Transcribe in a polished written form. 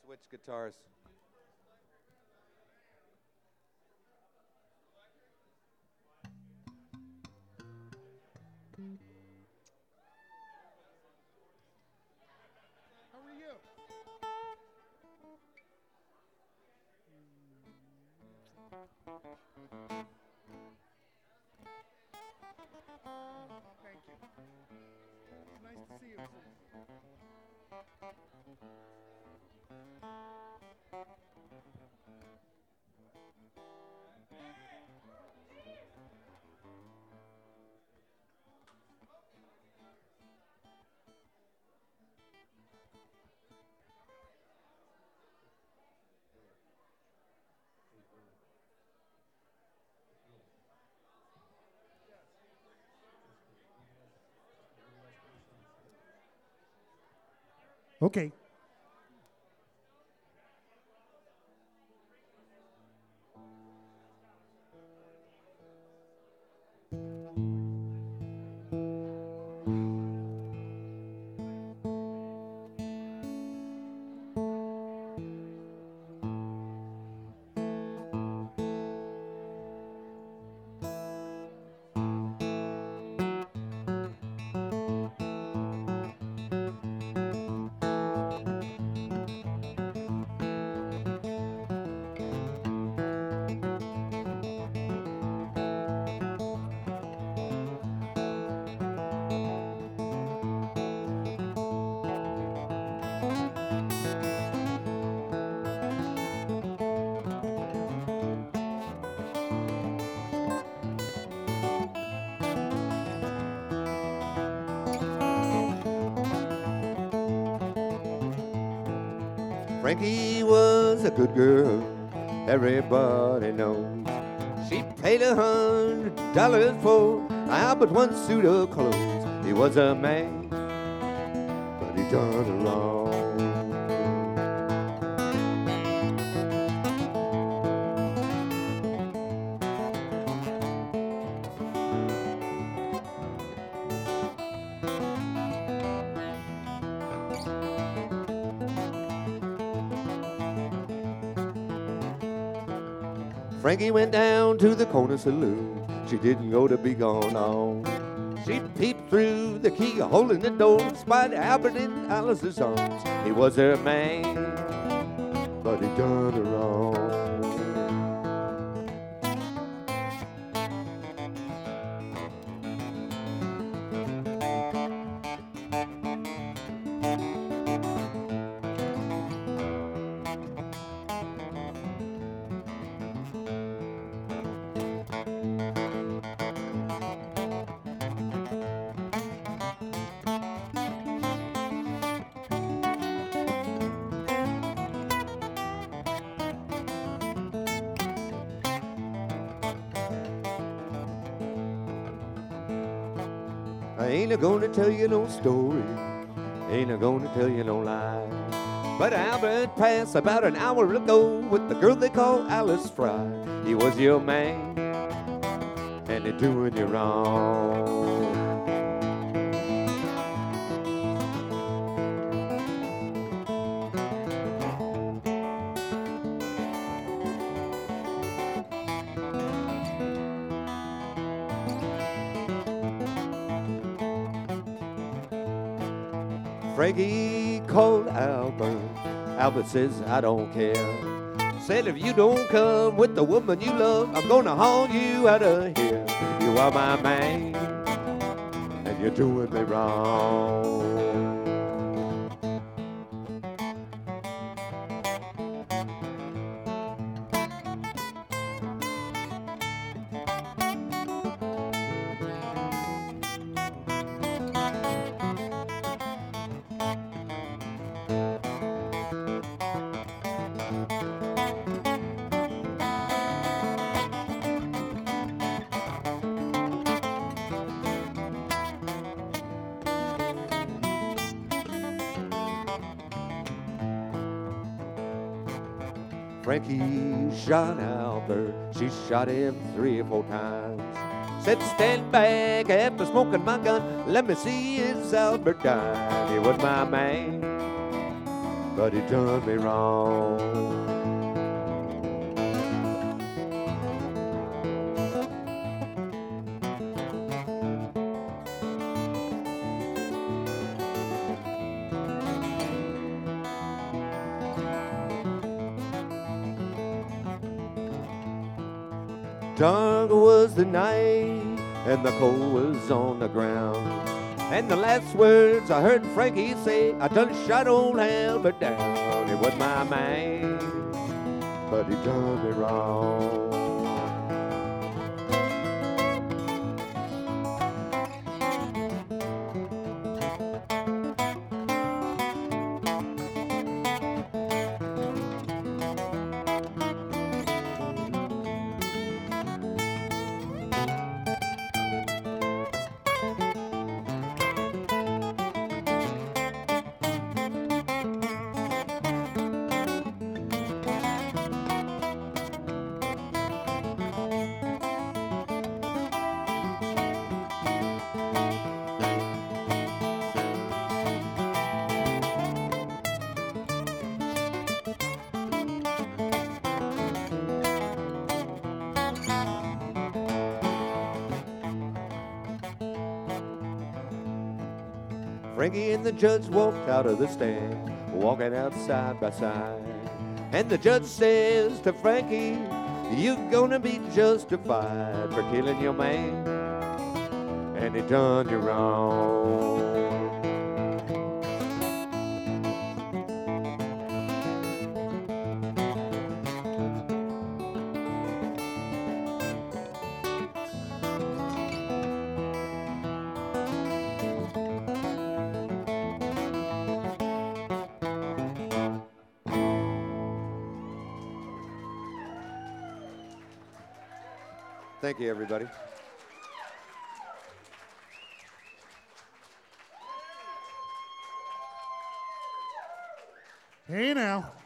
Switch guitars. How are you? Thank you. It's nice to see you. Okay. Frankie was a good girl, everybody knows. She paid $100 for all but one suit of clothes. He was a man, but he done her wrong. Frankie went down to the corner saloon. She didn't go to be gone on. She peeped through the keyhole in the door, spied Albert in Alice's arms. He was her man, but he done her wrong. I ain't a-gonna tell you no story, ain't a-gonna tell you no lie. But Albert passed about an hour ago with the girl they call Alice Fry. He was your man, and they're doing you wrong. Frankie called Albert. Albert says, I don't care. Said, if you don't come with the woman you love, I'm gonna haul you out of here. You are my man, and you're doing me wrong. Frankie shot Albert, she shot him 3 or 4 times. Said, stand back after smoking my gun, let me see his Albert die. He was my man, but he done me wrong. Dark was the night, and the cold was on the ground. And the last words I heard Frankie say, I done shot old Albert down. It was my man, but he done me wrong. Frankie and the judge walked out of the stand, walking out side by side. And the judge says to Frankie, you're gonna be justified for killing your man, and he done you wrong. Thank you, everybody. Hey now.